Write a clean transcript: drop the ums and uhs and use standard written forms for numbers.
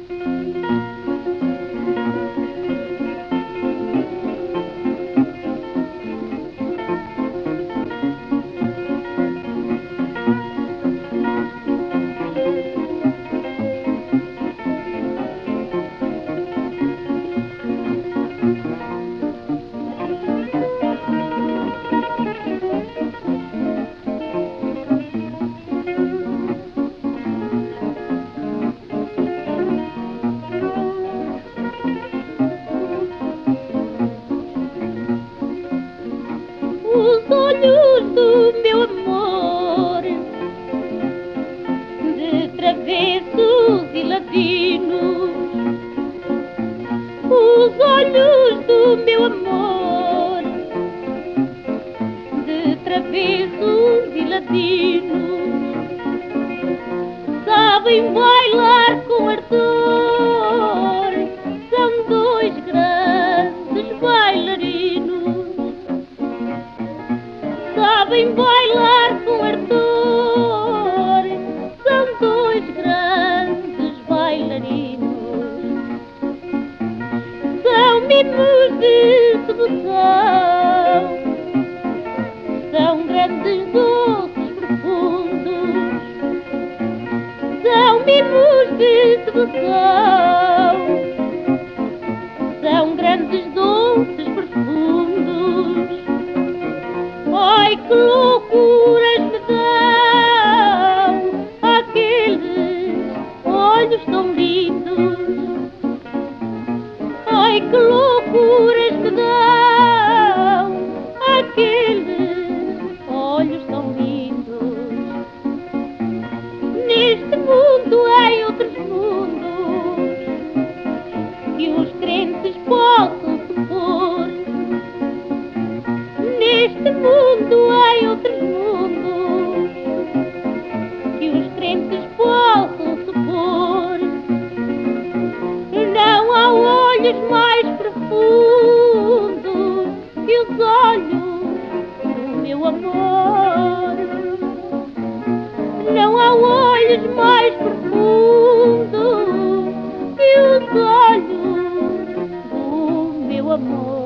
Os olhos do meu amor, de travessos e ladinos. Os olhos do meu amor, de travessos e ladinos, sabem bailar com ardor, são dois grandes bailarinos. Sabem bailar com ardor, são dois grandes bailarinos. São mimos de sedução, são grandes doces profundos. São mimos de sedução, são grandes doces profundos. Ai, que loucuras me dão aqueles olhos tão lindos. Ai, que loucuras me dão aqueles olhos tão lindos. Neste mundo há outros mundos que os crentes possam supor. Neste mundo há outros mundos que os crentes possam supor. Não há olhos mais profundos que os olhos do meu amor. Não há olhos mais profundos que os olhos do meu amor.